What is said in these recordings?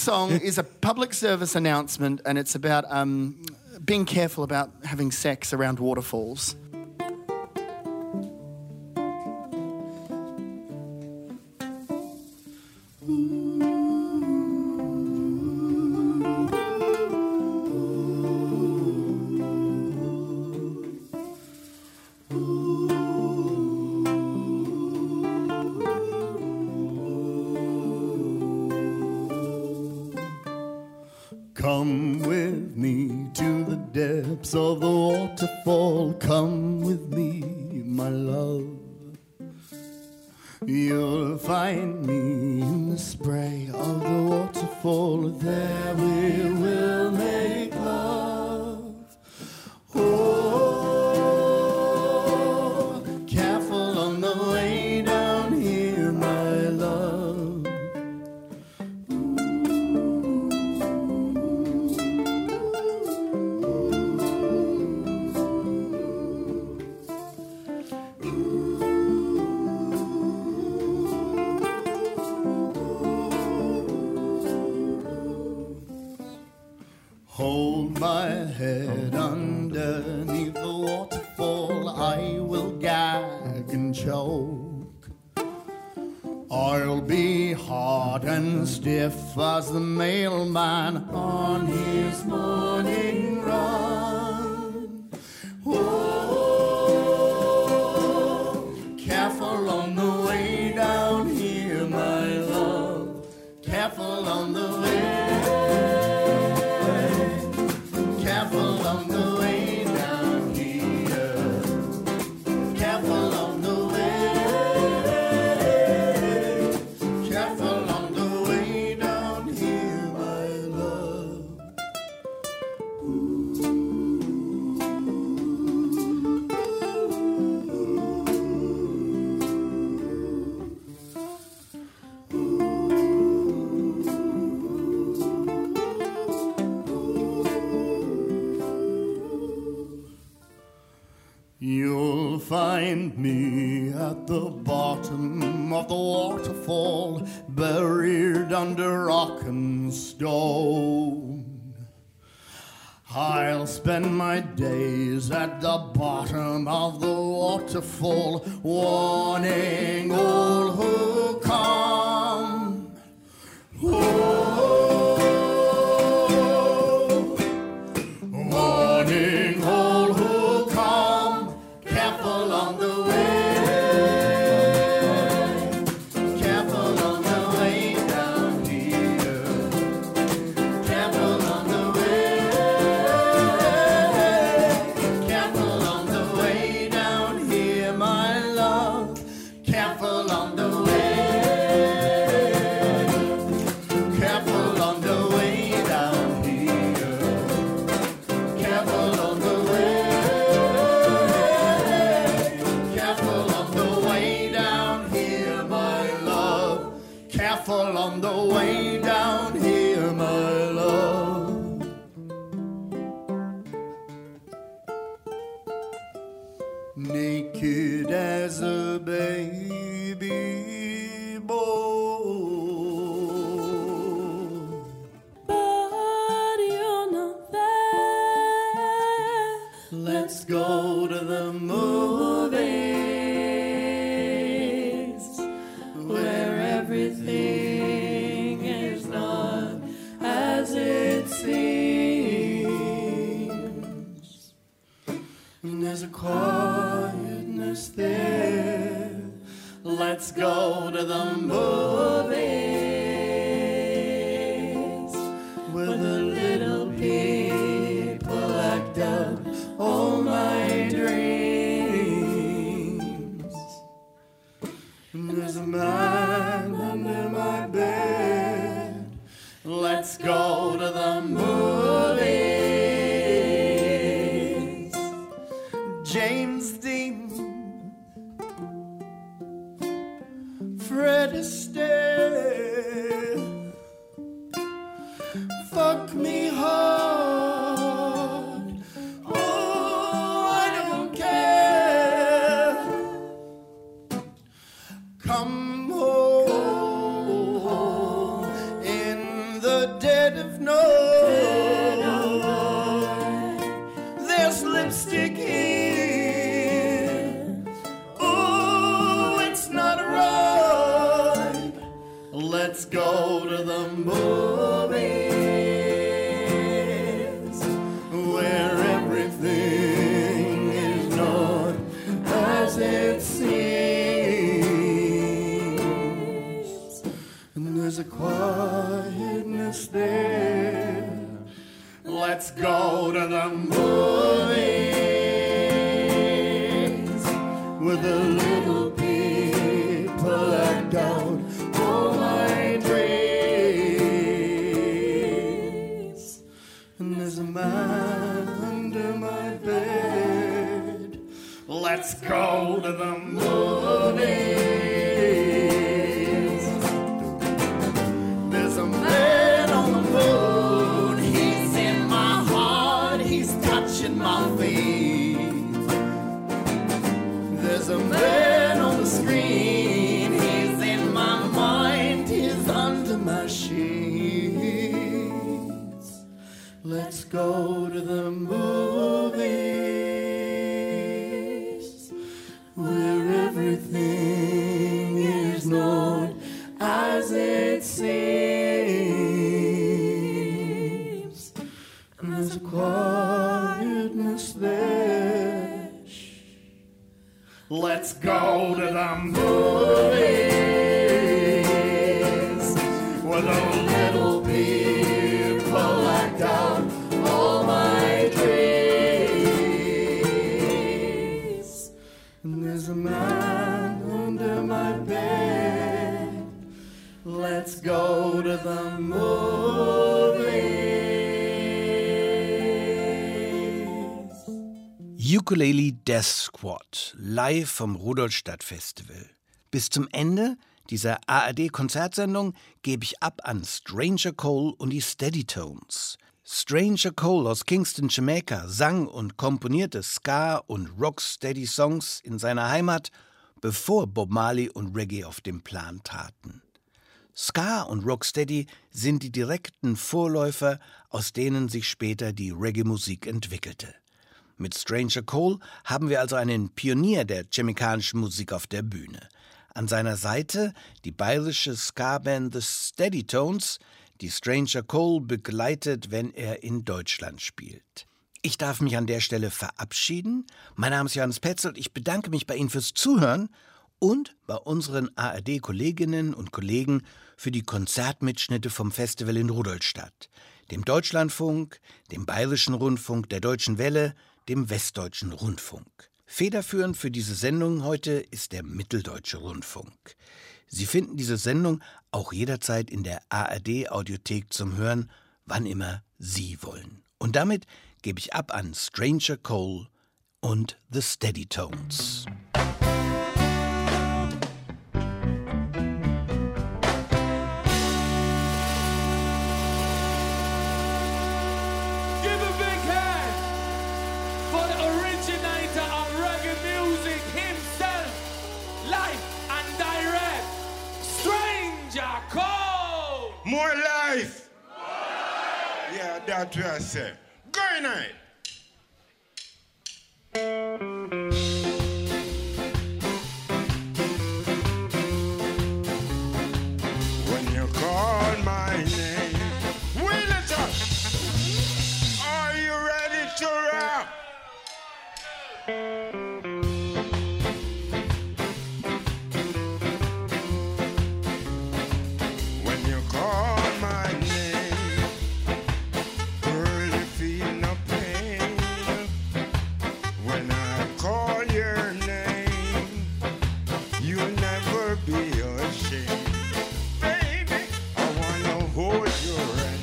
song is a public service announcement, and it's about being careful about having sex around waterfalls. Come with me to the depths of the waterfall. Come with me, my love. You'll find me in the spray of the waterfall. There we will make love. Oh, careful on the way down here, my love. Hold my head underneath the waterfall. I will gag and choke. I'll be hard and stiff as the mailman on his morning run. Oh, careful on the way down here, my love. Careful on the way. Careful on the way down here. Careful on the way. Careful on the way down here, my love. You'll find me at the bottom of the waterfall, buried under rock and stone. I'll spend my days at the bottom of the waterfall, warning all who come. Oh, warning all who come. Careful on the way. Careful on the way down here. Careful on the way. Careful on the way down here, my love. Careful on the way. Careful on the way down here. Careful on the way. Careful on the way down here, my love. Careful on the way down here, my love. Naked as a baby boy. But you're not there. Let's go to the movies, Where everything is not as it seems. and there's a quietness there. Let's go to the movies, where the little people act out all my dreams. And there's a man under my bed. Let's go to the movies. James Dean, Fred Astaire, Let's go to the movies with a little people act out all my dreams. And there's a man under my bed. Let's go to the movies. There's a man on the moon. He's in my heart. He's touching my feet. There's a man on the screen. He's in my mind. He's under my sheets. Let's go to the movies where everything is not as it seems. And there's a quietness there. Shh. Let's go to the movies where the little people act out all my dreams. And there's a man under my bed. Let's go to the movies. Ukulele Death Squad, live vom Rudolstadt Festival. Bis zum Ende dieser ARD-Konzertsendung gebe ich ab an Stranger Cole und die Steadytones. Stranger Cole aus Kingston, Jamaica, sang und komponierte Ska- und Rocksteady-Songs in seiner Heimat, bevor Bob Marley und Reggae auf den Plan traten. Ska und Rocksteady sind die direkten Vorläufer, aus denen sich später die Reggae-Musik entwickelte. Mit Stranger Cole haben wir also einen Pionier der jamaikanischen Musik auf der Bühne. An seiner Seite die bayerische Ska-Band The Steadytones, die Stranger Cole begleitet, wenn er in Deutschland spielt. Ich darf mich an der Stelle verabschieden. Mein Name ist Johannes Petzold. Ich bedanke mich bei Ihnen fürs Zuhören und bei unseren ARD-Kolleginnen und Kollegen für die Konzertmitschnitte vom Festival in Rudolstadt, dem Deutschlandfunk, dem Bayerischen Rundfunk, der Deutschen Welle, dem Westdeutschen Rundfunk. Federführend für diese Sendung heute ist der Mitteldeutsche Rundfunk. Sie finden diese Sendung auch jederzeit in der ARD-Audiothek zum Hören, wann immer Sie wollen. Und damit gebe ich ab an Stranger Cole und The Steadytones. Give a big hand for the originator of reggae music himself, live and direct, Stranger Cole. More life. Yeah, that's what I say. Good night. When you call my name, will it up? Are you ready to rock? When you call my name, girl, you feel no pain. When I call your name, you'll never be ashamed. Baby, I wanna hold your hand.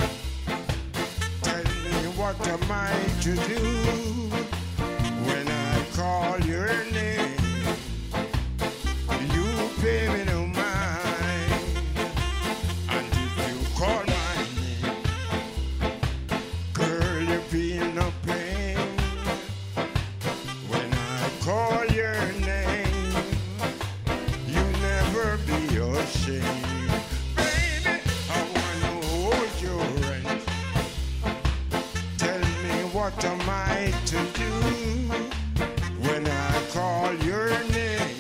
Tell me what am I to do when I call your name? You pay me no mind. And if you call my name, girl, you feel no pain. When I call your name, you never be ashamed. Baby, I wanna hold your hand. Tell me what am I to do when I call your name?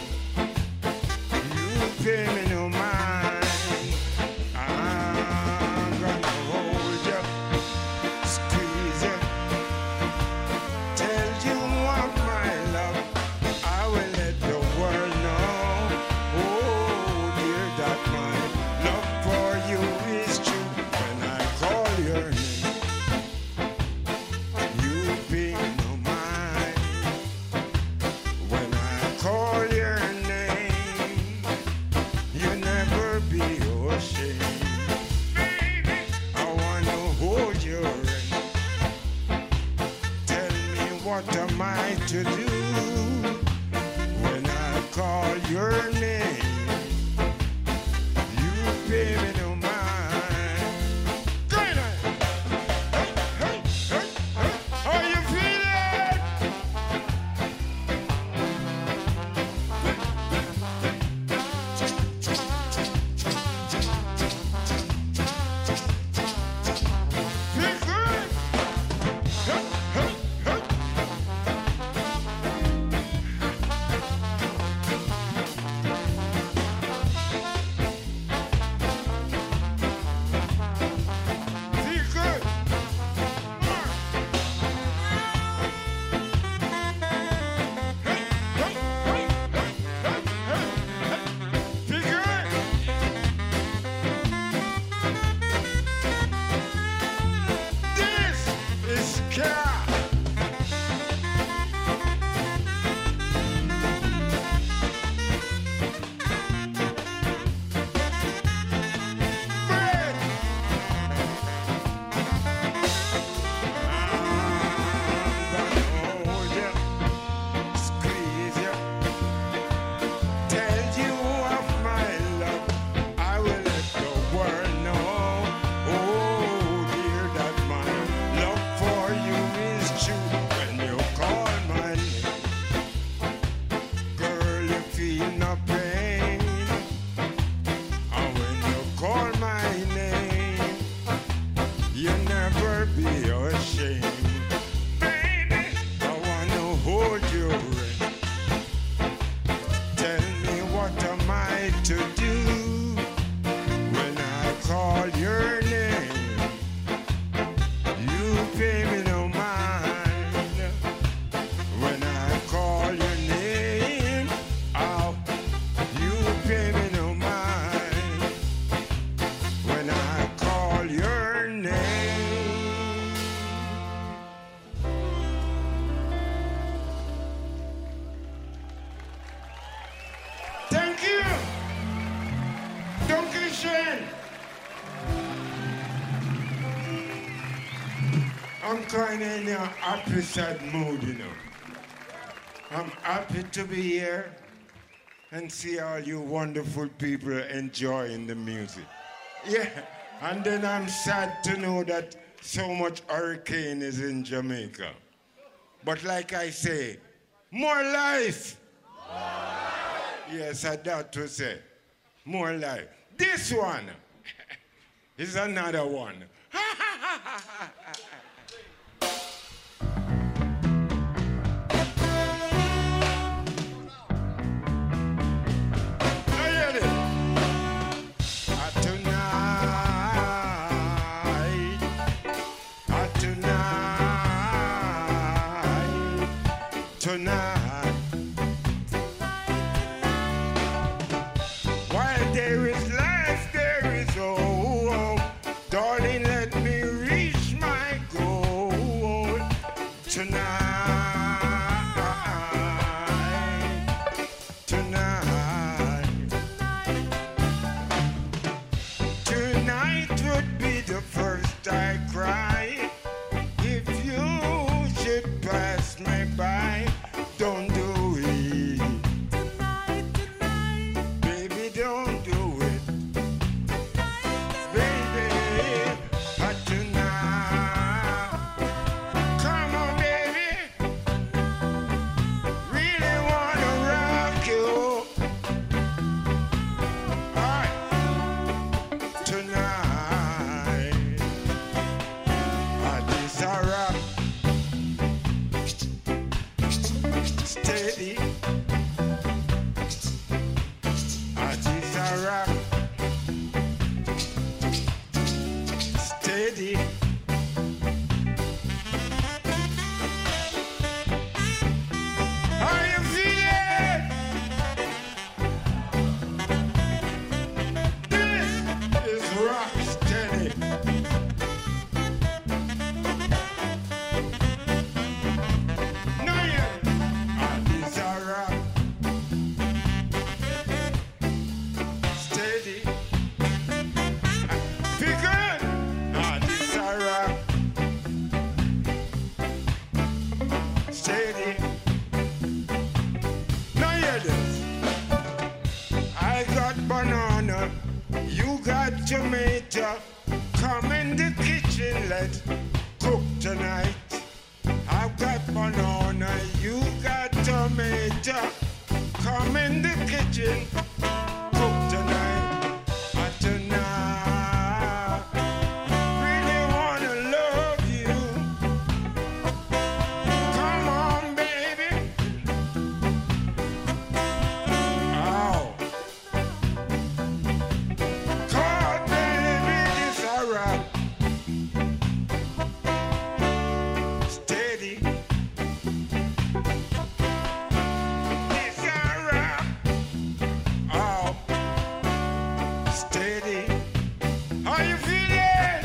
You pay me no mind. I'm gonna hold you, squeeze you, tell you what my love. I will let the world know, oh dear, that my love for you is true. When I call your name, what am I to do when I call your name? You pay me no mind. Good night. Hey, hey, hey, hey. How you feeling? Feel good? Hey, hey, hey. Feel good? Hey, hey, hey, hey, hey, hey. Feel good? This is Cat. Bread. I'm gonna hold ya, squeeze ya, tell you of my love. I will let the world know. Oh dear, that my love for you is true. When you call my name, girl, you feel no pain. And when you call my name, you never be ashamed. Baby, I wanna hold you right. Tell me what am I to do when I call your name? You pay me no mind when I call your name. Oh, you pay me no mind when I call your name. Thank you. Don't get ashamed. I'm kind of in a happy, sad mood, you know. I'm happy to be here and see all you wonderful people enjoying the music. Yeah, and then I'm sad to know that so much hurricane is in Jamaica. But like I say, more life. Yes, I doubt to say. More life. This one is another one. Now hear this. Tonight, while there is life, there is hope. Darling, let me reach my goal. Tonight would be the first I cry. If you should pass me by, don't do it. Baby, don't do it. Baby, tonight. Come on, baby. in the kitchen, let's cook tonight. I've got banana, you got tomato. Come in the kitchen, cook tonight. Tonight, really wanna love you. Come on, baby. Oh. Cause baby, it's a wrap. Steady. It's a wrap. Oh. Steady. How you feeling?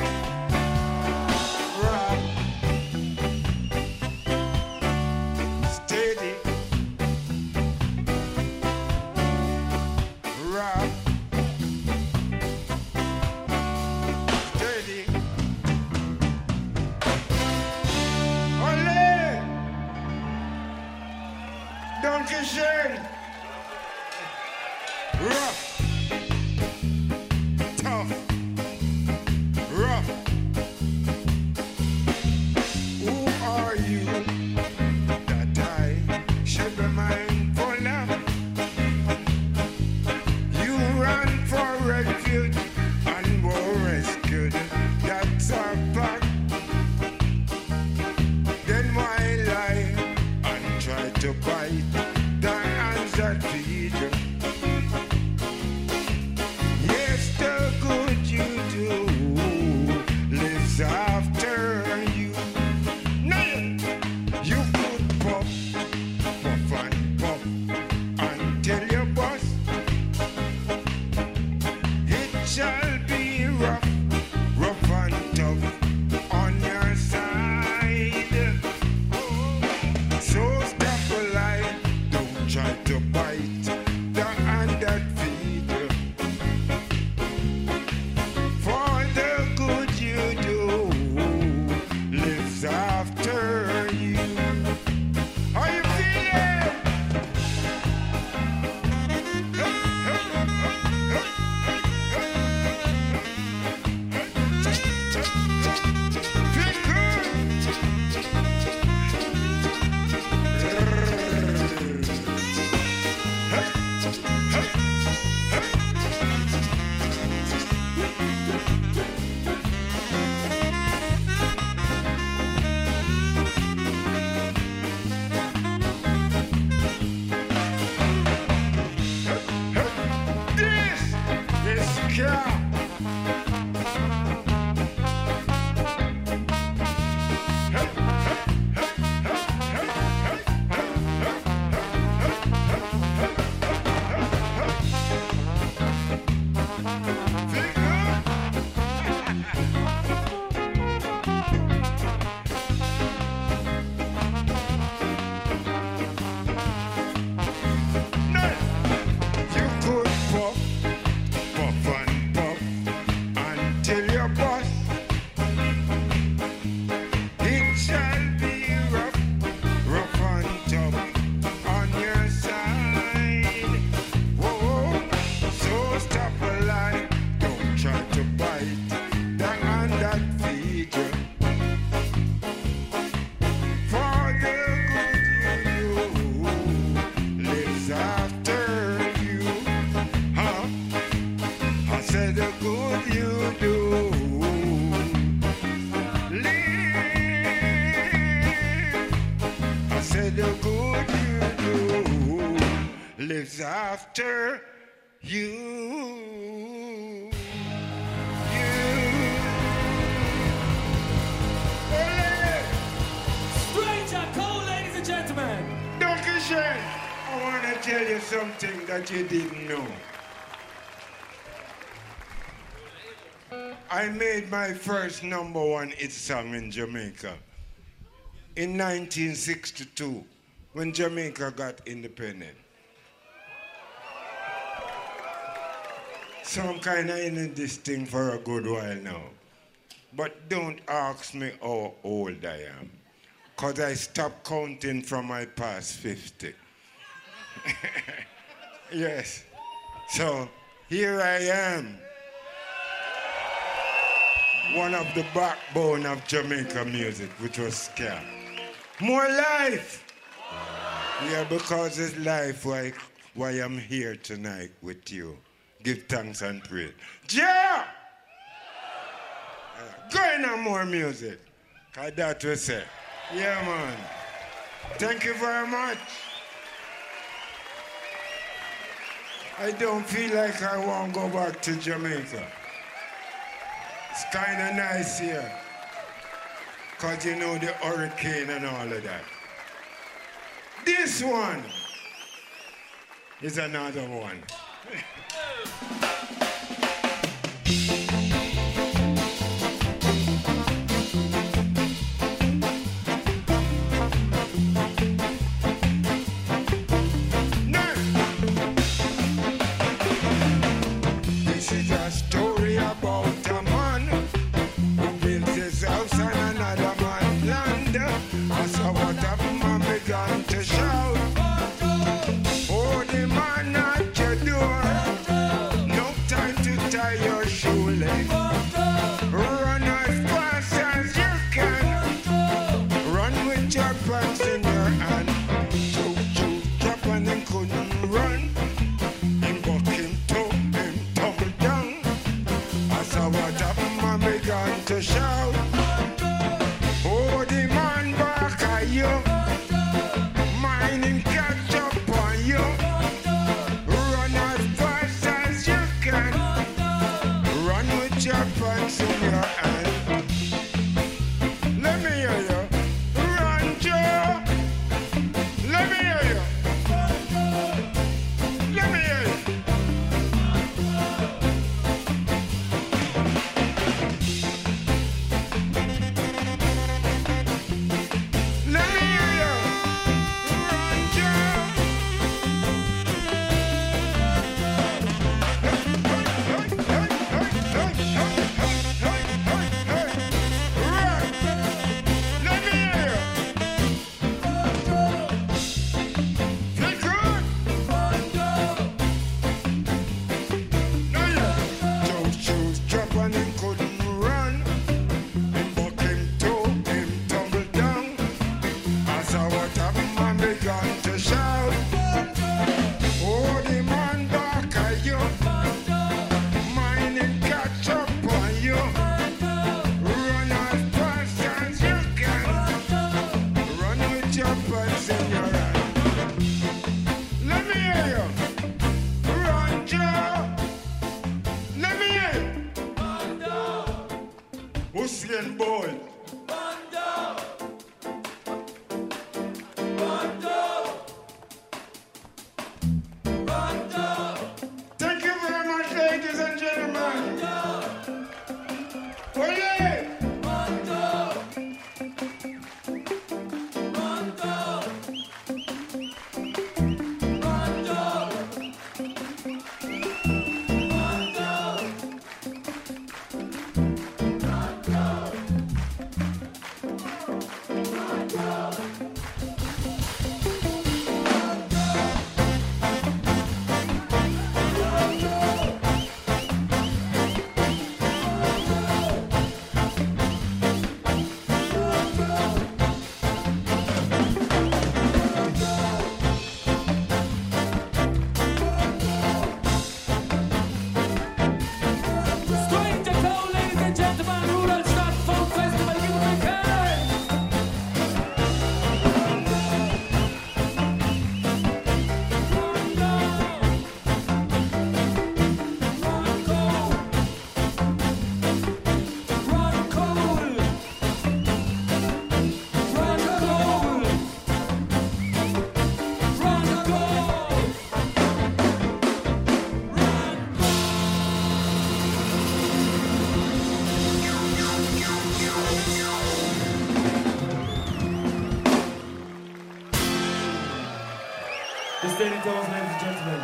Rock. Steady. Rock. Steady. Ole! Donkey Shane. Rock. Tough. Rough. Who are you that I should be mindful of? You ran for refuge and were rescued. That's a fact. Then why lie and try to bite the hands that feed you? Yes, the good you do lives after you. Now you could puff, puff and puff until you bust. It shall be rough, rough and tough on your side. So stop a lie, don't try to bite the hand that feed you. For the good you do lives after you. How you feeling? Feel This is Cal. You could puff, puff and puff until you bust. It shall be rough, rough and tough on your side. Whoa, so stop a lie, don't try to bite the hand that feed you. For the good you do lives after you. Huh? I said the good you do live. I said the good you do lives after you. Ole! Stranger Cole, ladies and gentlemen. Donkey Shane, I want to tell you something that you didn't know. I made my first #1 hit song in Jamaica in 1962 when Jamaica got independent. So I'm kind of in this thing for a good while now. But don't ask me how old I am, because I stopped counting from my past 50. Yes. So here I am. one of the backbone of Jamaica music, which was ska. More life! Yeah, because it's life why I'm here tonight with you. Give thanks and praise. Yeah! Going on more music. Cause that we say. Yeah, man. Thank you very much. I don't feel like I want to go back to Jamaica. It's kind of nice here. Because you know the hurricane and all of that. This one is another one. This is a story about a man who built his house on another man's land. I saw what happened, man began to shout. Oh, the man at your door. No time to tie your shoelace. Run as fast as you can. Run with your pants in your hand. Choke, choke, drop and then couldn't run. Him buck him toe, him tumble down. I saw what happened, man began to shout. Oh, the man back at you. Mine him catch up on you. Run as fast as you can. Run with your pants in your hand. Let me hear you. Run, Joe. Let me hear you. Let me hear you. Let me hear you. Run, Joe. Run. Let me hear you. Feel good? No, yeah. Joe's shoes drop and he couldn't run. Him buck him toe, him tumble down. I saw what happened, man began to shout. Oh, the man back at you. Mine him catch up on you. Run as fast as you can. Run with your pants in your hand. Let me hear you. Run, Joe. Let me hear you. Usain Bolt. Thank you very much, ladies and gentlemen. Oh, yeah. Stranger Cole, ladies and gentlemen, Rudolph Stadt Folk Festival, give them a hand. Run, Cole. Run, Cole. Run, Cole. The Steady Tones, ladies and gentlemen.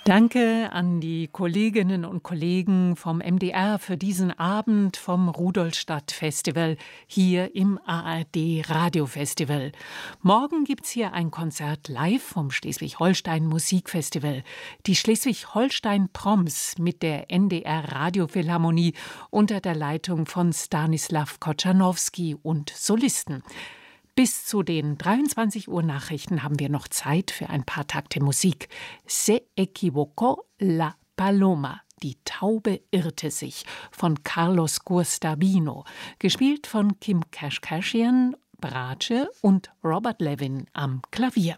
Danke an die Kolleginnen und Kollegen vom MDR für diesen Abend vom Rudolstadt-Festival hier im ARD Radiofestival. Morgen gibt's hier ein Konzert live vom Schleswig-Holstein Musikfestival. Die Schleswig-Holstein Proms mit der NDR Radiophilharmonie unter der Leitung von Stanislav Kochanowski und Solisten. Bis zu den 23 Uhr Nachrichten haben wir noch Zeit für ein paar Takte Musik. Se equivocó la paloma. Die Taube irrte sich von Carlos Guastavino. Gespielt von Kim Kashkashian, Bratsche und Robert Levin am Klavier.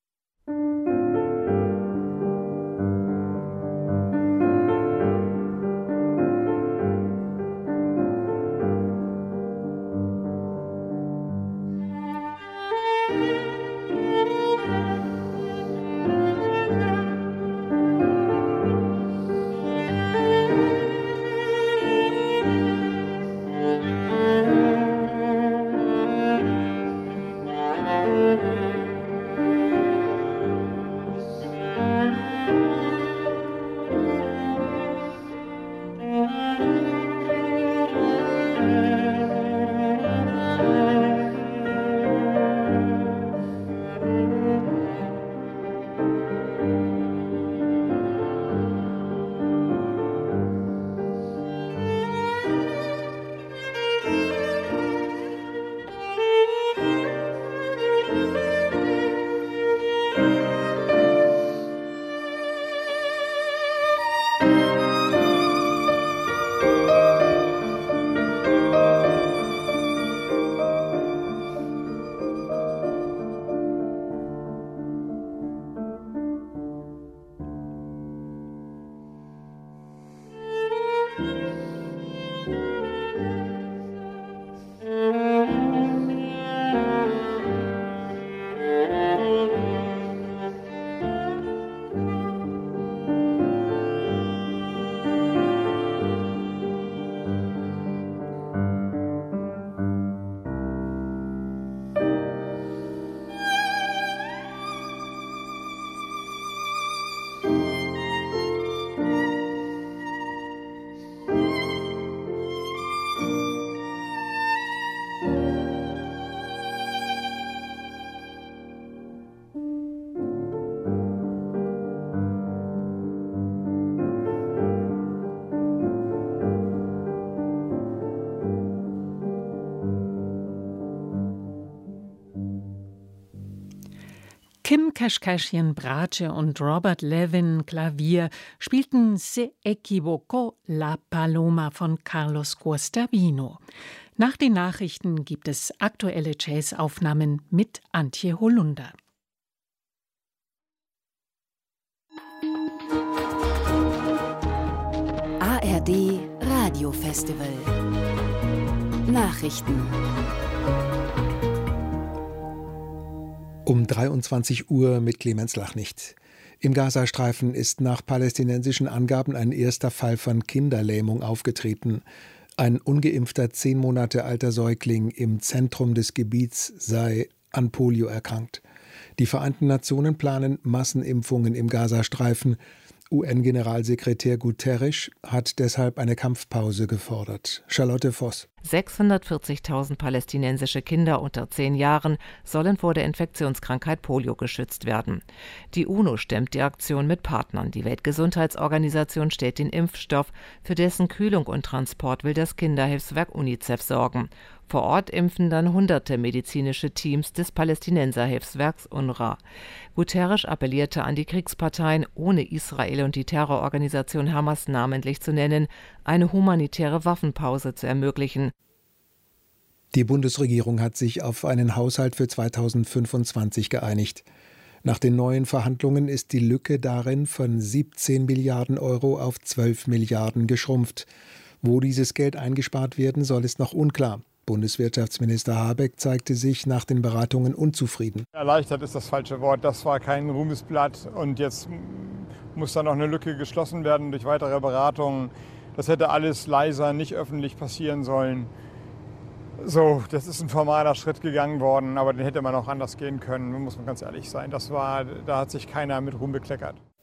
Kim Kashkashian Bratsche und Robert Levin Klavier spielten Se equivocó la paloma von Carlos Guastavino. Nach den Nachrichten gibt es aktuelle Jazzaufnahmen mit Antje Holunder. ARD Radiofestival Nachrichten. Um 23 Uhr mit Clemens Lachnicht. Im Gazastreifen ist nach palästinensischen Angaben ein erster Fall von Kinderlähmung aufgetreten. Ein ungeimpfter 10 Monate alter Säugling im Zentrum des Gebiets sei an Polio erkrankt. Die Vereinten Nationen planen Massenimpfungen im Gazastreifen. UN-Generalsekretär Guterres hat deshalb eine Kampfpause gefordert. Charlotte Voss. 640.000 palästinensische Kinder unter 10 Jahren sollen vor der Infektionskrankheit Polio geschützt werden. Die UNO stemmt die Aktion mit Partnern. Die Weltgesundheitsorganisation stellt den Impfstoff, für dessen Kühlung und Transport will das Kinderhilfswerk UNICEF sorgen. Vor Ort impfen dann hunderte medizinische Teams des Palästinenserhilfswerks UNRWA. Guterres appellierte an die Kriegsparteien, ohne Israel und die Terrororganisation Hamas namentlich zu nennen, eine humanitäre Waffenpause zu ermöglichen. Die Bundesregierung hat sich auf einen Haushalt für 2025 geeinigt. Nach den neuen Verhandlungen ist die Lücke darin von 17 Milliarden Euro auf 12 Milliarden geschrumpft. Wo dieses Geld eingespart werden soll, ist noch unklar. Bundeswirtschaftsminister Habeck zeigte sich nach den Beratungen unzufrieden. Erleichtert ist das falsche Wort. Das war kein Ruhmesblatt und jetzt muss da noch eine Lücke geschlossen werden durch weitere Beratungen. Das hätte alles leiser, nicht öffentlich passieren sollen. So, das ist ein formaler Schritt gegangen worden, aber den hätte man auch anders gehen können, muss man ganz ehrlich sein. Da hat sich keiner mit Ruhm bekleckert.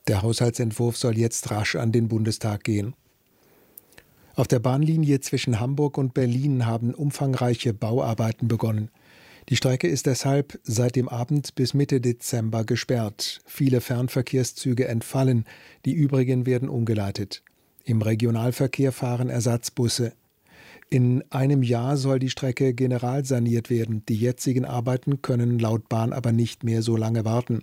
Der Haushaltsentwurf soll jetzt rasch an den Bundestag gehen. Auf der Bahnlinie zwischen Hamburg und Berlin haben umfangreiche Bauarbeiten begonnen. Die Strecke ist deshalb seit dem Abend bis Mitte Dezember gesperrt. Viele Fernverkehrszüge entfallen, die übrigen werden umgeleitet. Im Regionalverkehr fahren Ersatzbusse. In einem Jahr soll die Strecke generalsaniert werden. Die jetzigen Arbeiten können laut Bahn aber nicht mehr so lange warten.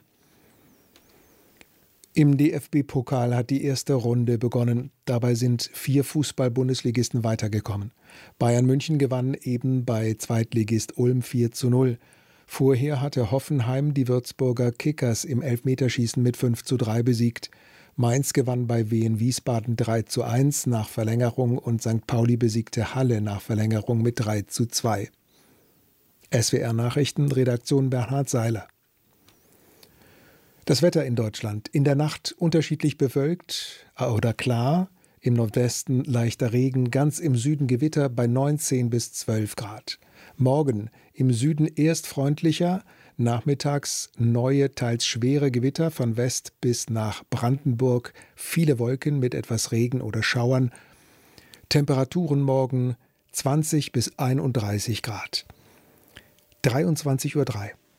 Im DFB-Pokal hat die erste Runde begonnen. Dabei sind 4 Fußball-Bundesligisten weitergekommen. Bayern München gewann eben bei Zweitligist Ulm 4:0. Vorher hatte Hoffenheim die Würzburger Kickers im Elfmeterschießen mit 5:3 besiegt. Mainz gewann bei Wien Wiesbaden 3:1 nach Verlängerung und St. Pauli besiegte Halle nach Verlängerung mit 3:2. SWR Nachrichten, Redaktion Bernhard Seiler. Das Wetter in Deutschland. In der Nacht unterschiedlich bewölkt oder klar. Im Nordwesten leichter Regen, ganz im Süden Gewitter bei 19 bis 12 Grad. Morgen im Süden erst freundlicher, nachmittags neue, teils schwere Gewitter von West bis nach Brandenburg. Viele Wolken mit etwas Regen oder Schauern. Temperaturen morgen 20 bis 31 Grad. 23:03 Uhr.